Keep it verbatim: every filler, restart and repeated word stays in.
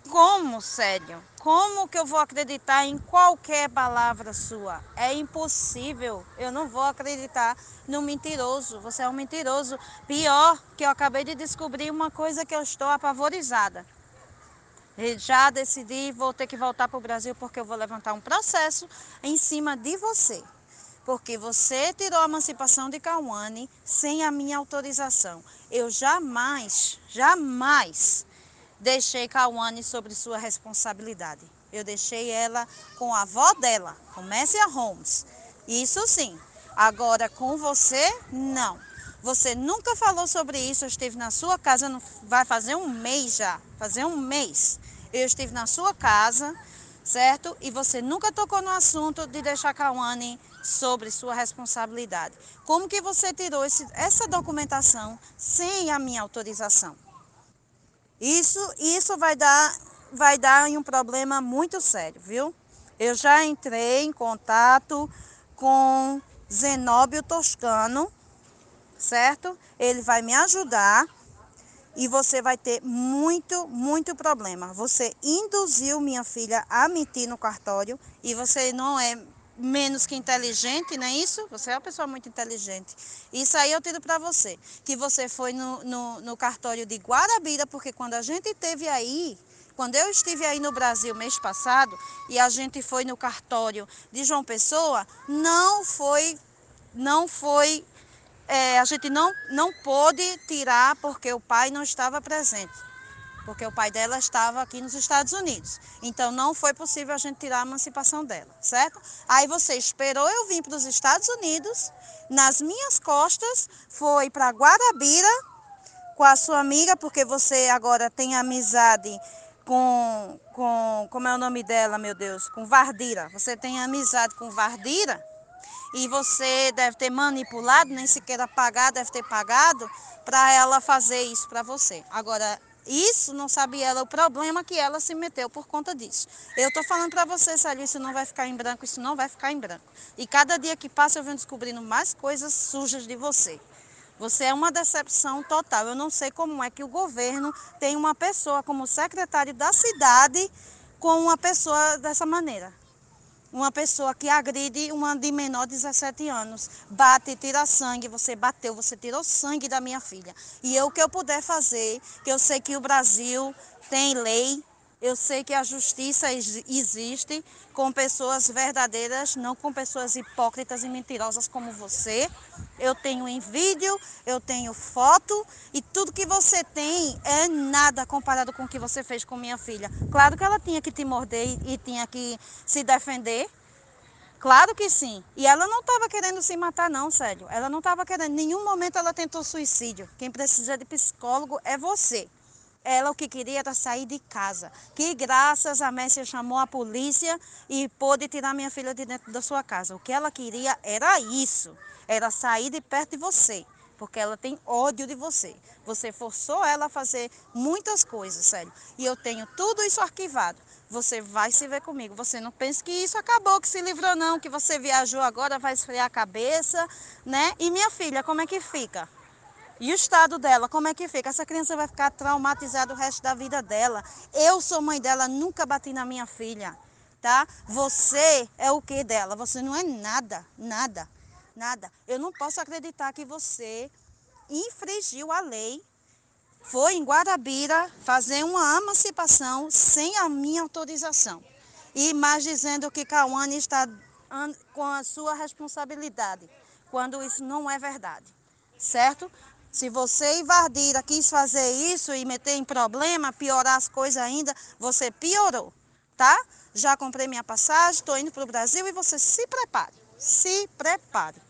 Como, sério? Como que eu vou acreditar em qualquer palavra sua? É impossível. Eu não vou acreditar no mentiroso. Você é um mentiroso. Pior que eu acabei de descobrir uma coisa que eu estou apavorizada. E já decidi, vou ter que voltar para o Brasil porque eu vou levantar um processo em cima de você. Porque você tirou a emancipação de Cauane sem a minha autorização. Eu jamais, jamais deixei Cauane sobre sua responsabilidade. Eu deixei ela com a avó dela, com Messia Holmes. Isso sim. Agora com você, não. Você nunca falou sobre isso. Eu estive na sua casa, não, vai fazer um mês já. Fazer um mês. Eu estive na sua casa, certo? E você nunca tocou no assunto de deixar Cauane sobre sua responsabilidade. Como que você tirou esse, essa documentação sem a minha autorização? Isso, isso vai dar, vai dar em um problema muito sério, viu? Eu já entrei em contato com Zenóbio Toscano, certo? Ele vai me ajudar e você vai ter muito, muito problema. Você induziu minha filha a mentir no cartório e você não é menos que inteligente, não é isso? Você é uma pessoa muito inteligente. Isso aí eu tiro para você, que você foi no, no, no cartório de Guarabira, porque quando a gente esteve aí, quando eu estive aí no Brasil mês passado, e a gente foi no cartório de João Pessoa, não foi, não foi, é, a gente não, não pôde tirar porque o pai não estava presente. Porque o pai dela estava aqui nos Estados Unidos. Então, não foi possível a gente tirar a emancipação dela, certo? Aí você esperou eu vir para os Estados Unidos, nas minhas costas, foi para Guarabira com a sua amiga, porque você agora tem amizade com, com, como é o nome dela, meu Deus? Com Vardira. Você tem amizade com Vardira e você deve ter manipulado, nem sequer pagar, deve ter pagado para ela fazer isso para você. Agora, isso não sabe ela o problema que ela se meteu por conta disso. Eu estou falando para você, Célio, isso não vai ficar em branco, isso não vai ficar em branco. E cada dia que passa eu venho descobrindo mais coisas sujas de você. Você é uma decepção total. Eu não sei como é que o governo tem uma pessoa como secretário da cidade com uma pessoa dessa maneira. Uma pessoa que agride uma de menor de dezessete anos, bate, tira sangue, você bateu, você tirou sangue da minha filha. E eu, o que eu puder fazer, que eu sei que o Brasil tem lei, eu sei que a justiça existe com pessoas verdadeiras, não com pessoas hipócritas e mentirosas como você. Eu tenho em vídeo, eu tenho foto e tudo que você tem é nada comparado com o que você fez com minha filha. Claro que ela tinha que te morder e tinha que se defender. Claro que sim. E ela não estava querendo se matar não, sério. Ela não estava querendo. Em nenhum momento ela tentou suicídio. Quem precisa de psicólogo é você. Ela o que queria era sair de casa. Que graças a Messia chamou a polícia e pôde tirar minha filha de dentro da sua casa. O que ela queria era isso. Era sair de perto de você. Porque ela tem ódio de você. Você forçou ela a fazer muitas coisas, sério. E eu tenho tudo isso arquivado. Você vai se ver comigo. Você não pensa que isso acabou, que se livrou não, que você viajou agora, vai esfriar a cabeça, né? E minha filha, como é que fica? E o estado dela, como é que fica? Essa criança vai ficar traumatizada o resto da vida dela. Eu sou mãe dela, nunca bati na minha filha, tá? Você é o que dela? Você não é nada, nada, nada. Eu não posso acreditar que você infringiu a lei, foi em Guarabira fazer uma emancipação sem a minha autorização. E mais dizendo que Cauane está com a sua responsabilidade, quando isso não é verdade, certo? Se você e Vardira quis fazer isso e meter em problema, piorar as coisas ainda, você piorou, tá? Já comprei minha passagem, estou indo para o Brasil e você se prepare, se prepare.